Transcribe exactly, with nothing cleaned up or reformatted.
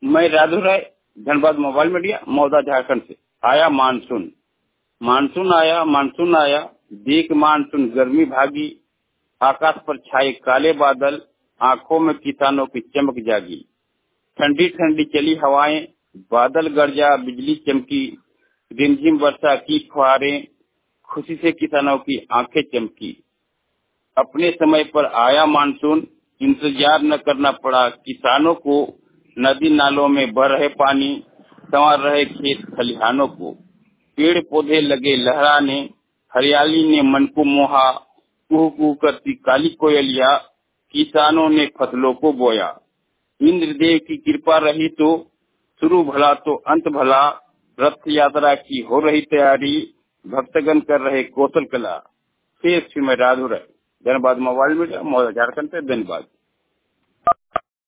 मैं Radhu Rai, Dhanbad mobile media, Mouda Jharkhand से। आया मानसून, मानसून आया, मानसून आया, देख मानसून गर्मी भागी, आकाश पर छाए काले बादल, आंखों में किसानों की चमक जागी। ठंडी ठंडी चली हवाएं, बादल गरजा, बिजली चमकी, रिमझिम वर्षा की फुहारें, खुशी से किसानों की आंखें चमकी। अपने समय पर आया मानसून, इंतजार न करना पड़ा किसानों को, नदी नालों में बह रहे पानी, संवार रहे खेत खलिहानों को। पेड़ पौधे लगे लहराने, हरियाली ने मन को मोहा, कुहू कुहू करती काली कोयलिया, किसानों ने फसलों को बोया। इंद्रदेव की कृपा रही तो शुरू भला तो अंत भला, रथ यात्रा की हो रही तैयारी, भक्तगण कर रहे कौशल कला। शेष में राधु राय, धनबाद मोबाइल मीडिया, मौदा झारखंड से। धन्यवाद।